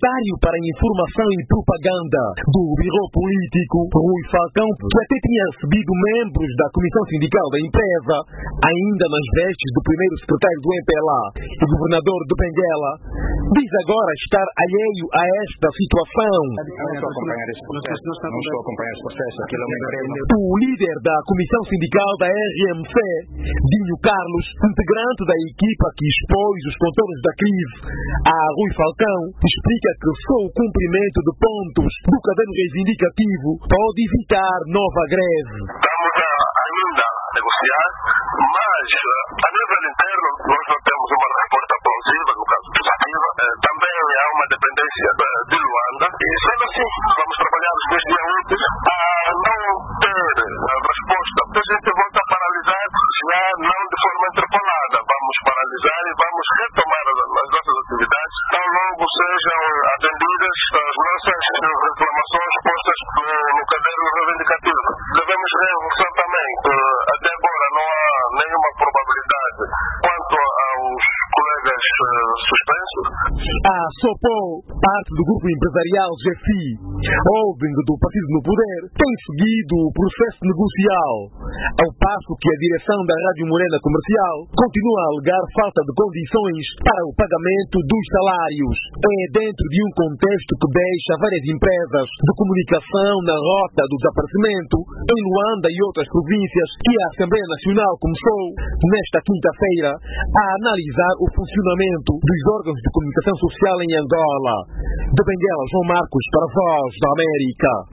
secretário para Informação e Propaganda do Biro Político, Rui Falcão, que até tinha recebido membros da Comissão Sindical da empresa, ainda nas vestes do primeiro secretário do MPLA e governador do Benguela, diz agora estar alheio a esta situação. Não estou a acompanhar esse processo. Aquilo é uma empresa. O líder da Comissão Sindical da RMC, Dinho Carlos, integrante da equipa que expôs os contornos da crise a Rui Falcão, explica que só o cumprimento de pontos do caderno reivindicativo pode evitar nova greve. Estamos ainda a negociar, mas a nível interno nós não temos uma resposta plausível, no caso positiva. Também há uma dependência de Luanda e sendo assim vamos trabalhar os 2 dias úteis a não ter resposta. A gente volta a paralisar, já não de forma interpolada. Vamos paralisar e vamos retomar as nossas atividades, tão logo sejam atendidas as nossas reclamações postas no caderno reivindicativo. Devemos reforçar também que até agora não há nenhuma probabilidade quanto aos colegas suspensos. A SOPOL, parte do grupo empresarial GFI, holding do partido no poder, tem seguido o processo negocial, ao passo que a direção da Rádio Morena Comercial continua a alegar falta de condições para o pagamento dos salários. É dentro de um contexto que deixa várias empresas de comunicação na rota do desaparecimento em Luanda e outras províncias que a Assembleia Nacional começou, nesta quinta-feira, a analisar o funcionamento dos órgãos de comunicação social em Angola. De Benguela, João Marcos, para a Voz da América.